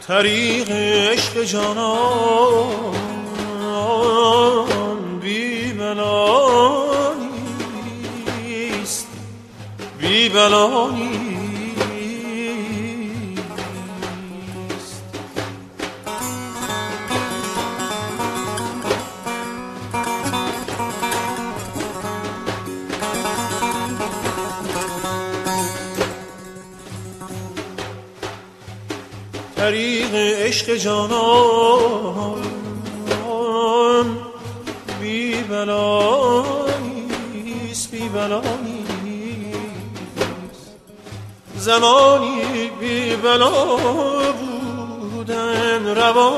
طریق عشق جانان بی بلا نیست، بی بلا نیست. طریق عشق جانان بی بلا نیست، بی بلا نیست. زمانی بی بلا بودن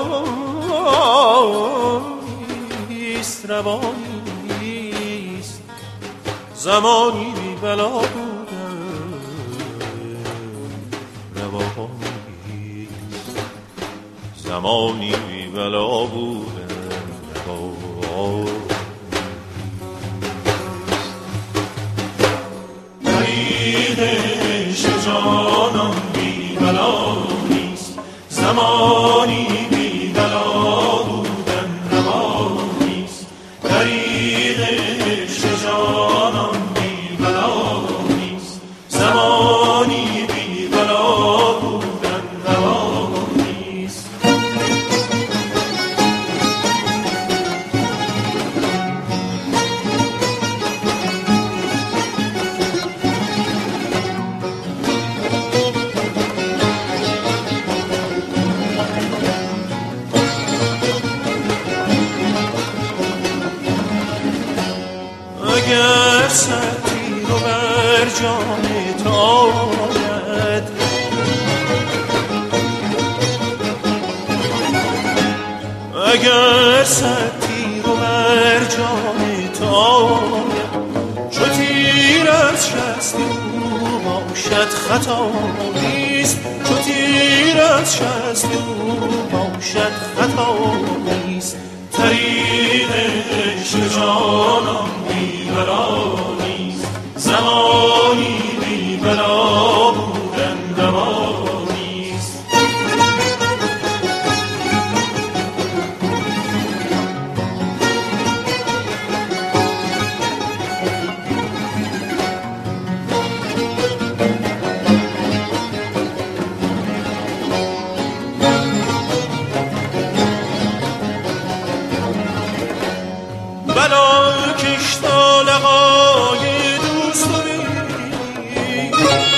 روانیست، روانیست. زمانی بی بلا بودن روانیست، زمانی بی بلا بودن طریق عشق جانان بی بلا نیست، زمانی بی بلا بودن روا نیست. طریق عشق جانان بی بلا نیست، زمانی بی بلا بودن روا نیست. اگر سطی رو بر جان تو آید، اگر سطی رو بر جان تو آید، چو تیر از شست او باشد خطا نیست، چو تیر از شست او باشد خطا نیست. طریق عشق جانان بی بلا نیست، زمانی بی بلا بودن روا نیست. بلا کش تا لقای دوست رو بینی،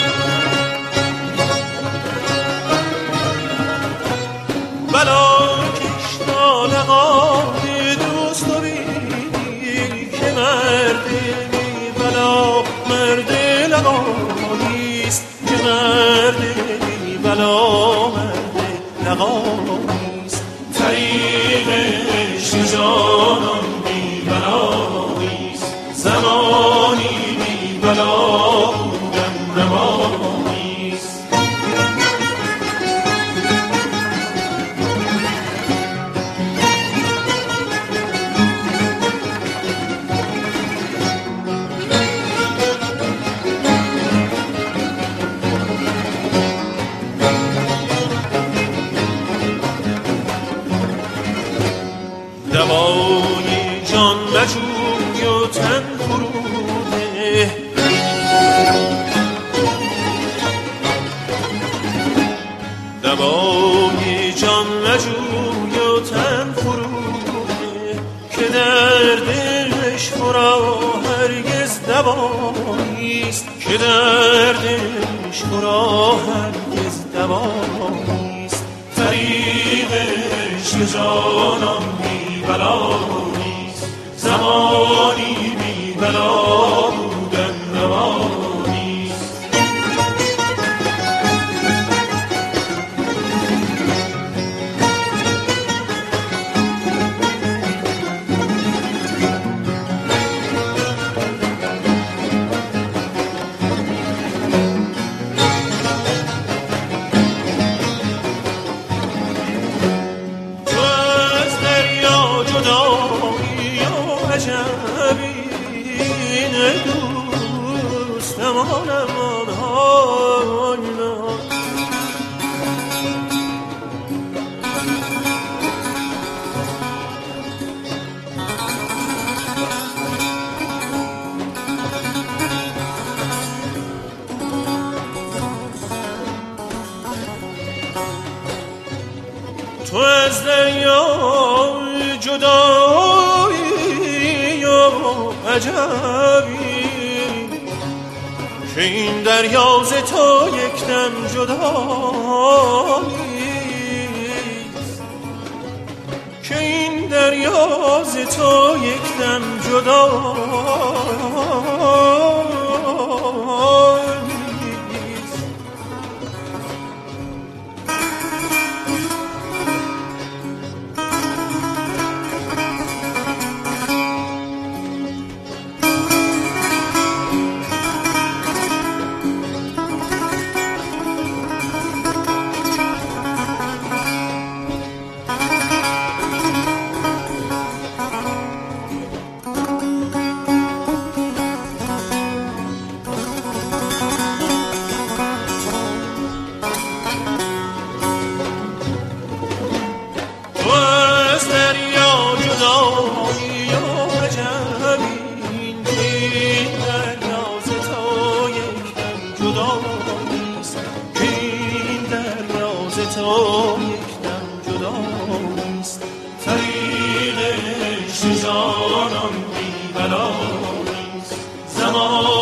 بلا کش تا لقای دوست رو بینی، که مرد بی بلا مرد لقا نیست، که مرد بی بلا مرد لقا نیست. طریق عشق جانان بلا نیست، زمانی بی بلا بودن روا نیست. دوای جان مجوی و تن فروده، دوای جان مجوی و تن فروده، که در دلش خورا هرگز دوا نیست، که در دلش خورا هرگز دوا نیست. طریق عشق جانان بی بلا نیست، زمانی بی بلا بودن روا نیست. تو از دریا جدایی و عجبی دوست نمانم آنها، جدایی و عجبی که این دریا ز تو یک دم جداییست، که این دریا ز تو یک دم جداییست. طریق عشق جانان بی بلاییست، زمان